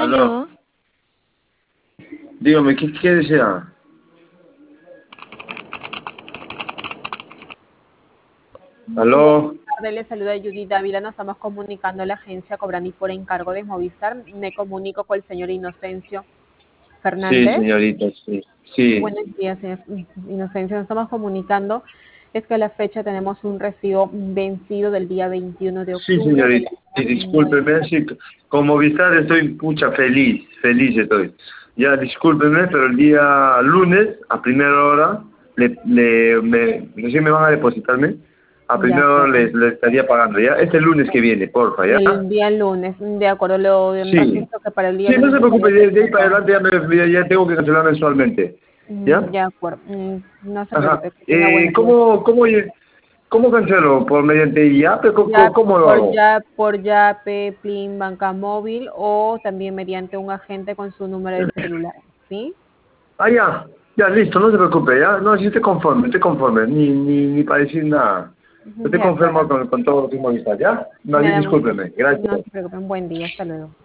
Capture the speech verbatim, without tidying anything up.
Aló. Aló. Dígame, ¿qué, qué desea? Muy Aló. buenas tardes, le saluda Judith Dávila. Nos estamos comunicando a la agencia Cobrani por encargo de Movistar. Me comunico con el señor Inocencio Sí, Fernández. señorita, sí. Sí. Buenos días, señor Inocencio. Nos estamos comunicando. Es que a la fecha tenemos un recibo vencido del día veintiuno de Sí, octubre del señorita. Sí, año nueve. discúlpeme, sí, con Movistar estoy pucha feliz, feliz estoy. Ya, discúlpeme, pero el día lunes, a primera hora, le, le, me, recién me van a depositarme, a De primera hora acuerdo. le, le estaría pagando, ¿ya? Este lunes que viene, porfa, ¿ya? El día lunes, de acuerdo, lo Sí. registro que para el día Sí, no lunes se estaría preocupe, de, de ahí haciendo para pago. adelante ya, me, ya, ya tengo que cancelar mensualmente, Mm, ¿ya? De acuerdo, Mm, no se Ajá. preocupe, que tenga Eh, buen día. ¿cómo, cómo, ¿Cómo cancelo? ¿Por mediante I A P? ¿Cómo, Ya cómo, cómo lo por hago? ya por Yape, Plin, Banca Móvil o también mediante un agente con su número de celular, ¿sí? Ah, ya. Ya, listo, no se preocupe, ya. No, sí estoy conforme, estoy conforme. Ni, ni, ni para decir nada. Estoy De conforme acuerdo. con, con todo lo que hemos visto, ¿ya? No, Me da mucho, discúlpeme. Gracias. no se preocupen, buen día, hasta luego.